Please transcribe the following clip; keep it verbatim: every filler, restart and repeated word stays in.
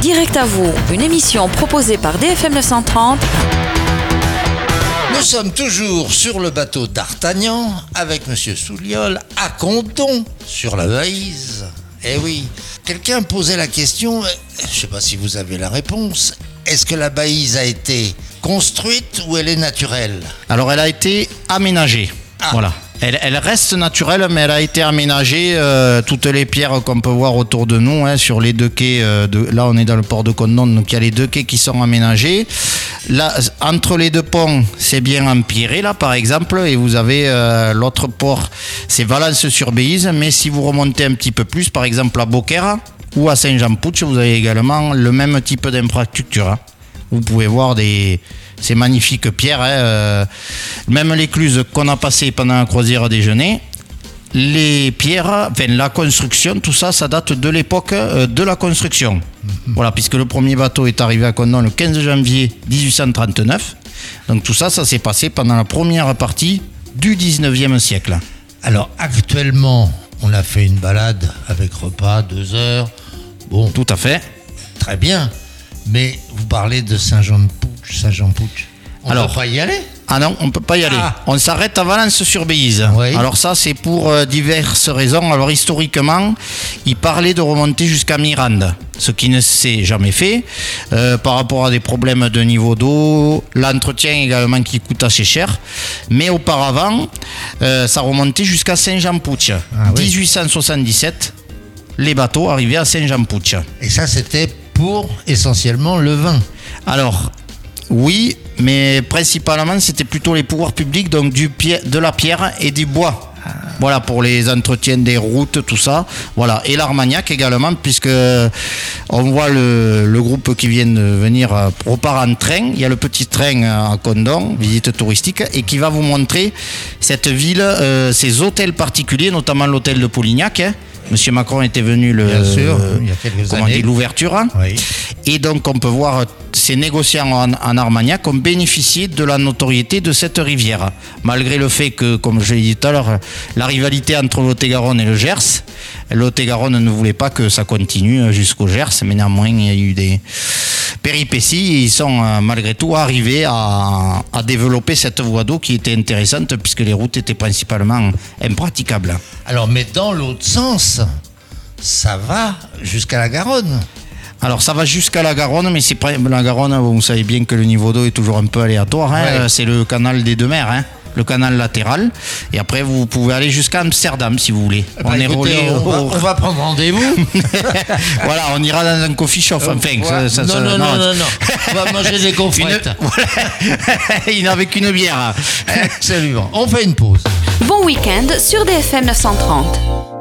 Direct à vous, une émission proposée par D F M neuf cent trente. Nous sommes toujours sur le bateau d'Artagnan avec Monsieur Souliol à Condom sur la Baïse. Eh oui, quelqu'un posait la question, je ne sais pas si vous avez la réponse, est-ce que la Baïse a été construite ou elle est naturelle ? Alors elle a été aménagée, ah. voilà. Elle, elle reste naturelle, mais elle a été aménagée. Euh, toutes les pierres qu'on peut voir autour de nous, hein, sur les deux quais. Euh, de, là, on est dans le port de Condom, donc il y a les deux quais qui sont aménagés. Là, entre les deux ponts, c'est bien empierré, là, par exemple. Et vous avez euh, l'autre port, c'est Valence-sur-Béise. Mais si vous remontez un petit peu plus, par exemple à Beaucaire ou à Saint-Jean-Pouch, vous avez également le même type d'infrastructure. Hein. Vous pouvez voir des... ces magnifiques pierres, hein, euh, même l'écluse qu'on a passée pendant la croisière déjeuner, les pierres, enfin la construction, tout ça, ça date de l'époque euh, de la construction. Mm-hmm. Voilà, puisque le premier bateau est arrivé à Condom le quinze janvier dix-huit cent trente-neuf. Donc tout ça, ça s'est passé pendant la première partie du dix-neuvième siècle. Alors actuellement, on a fait une balade avec repas, deux heures. Bon, tout à fait. Très bien. Mais vous parlez de Saint-Jean-de-Pouch, Saint-Jean-Pouch. On ne peut pas y aller ? Ah non, on ne peut pas y aller. Ah. On s'arrête à Valence-sur-Béise. Oui. Alors ça, c'est pour euh, diverses raisons. Alors historiquement, il parlait de remonter jusqu'à Mirande, ce qui ne s'est jamais fait, euh, par rapport à des problèmes de niveau d'eau, l'entretien également qui coûte assez cher. Mais auparavant, euh, ça remontait jusqu'à Saint-Jean-Pouch. Ah, oui. dix-huit cent soixante-dix-sept, les bateaux arrivaient à Saint-Jean-Pouch. Et ça, c'était pour essentiellement le vin. Alors, oui, mais principalement, c'était plutôt les pouvoirs publics, donc du pi- de la pierre et du bois. Ah. Voilà, pour les entretiens des routes, tout ça. Voilà, et l'Armagnac également, puisque on voit le, le groupe qui vient de venir repart en train. Il y a le petit train à Condom, visite touristique, et qui va vous montrer cette ville, euh, ces hôtels particuliers, notamment l'hôtel de Polignac. Hein. Monsieur Macron était venu le, Bien sûr, il y a quelques comment années. Dit, l'ouverture. Hein. Oui. Et donc on peut voir ces négociants en, en Armagnac ont bénéficié de la notoriété de cette rivière. Malgré le fait que, comme je l'ai dit tout à l'heure, la rivalité entre le Lot-et-Garonne et le Gers, le Lot-et-Garonne ne voulait pas que ça continue jusqu'au Gers, mais néanmoins il y a eu des péripéties et ils sont malgré tout arrivés à, à développer cette voie d'eau qui était intéressante puisque les routes étaient principalement impraticables. Alors, mais dans l'autre sens, ça va jusqu'à la Garonne. Alors ça va jusqu'à la Garonne, mais c'est la Garonne, vous savez bien que le niveau d'eau est toujours un peu aléatoire. Hein. Ouais. C'est le canal des deux mers, hein. Le canal latéral. Et après, vous pouvez aller jusqu'à Amsterdam si vous voulez. Bah, on écoutez, est on, au... va, on va prendre rendez-vous. Voilà, on ira dans un coffee shop. Enfin, ouais. ça, ça, non, non, non, non, non. On va manger des confrettes. Une... Voilà. Il n'avait qu'une bière. Absolument. On fait une pause. Bon week-end sur D F M neuf cent trente.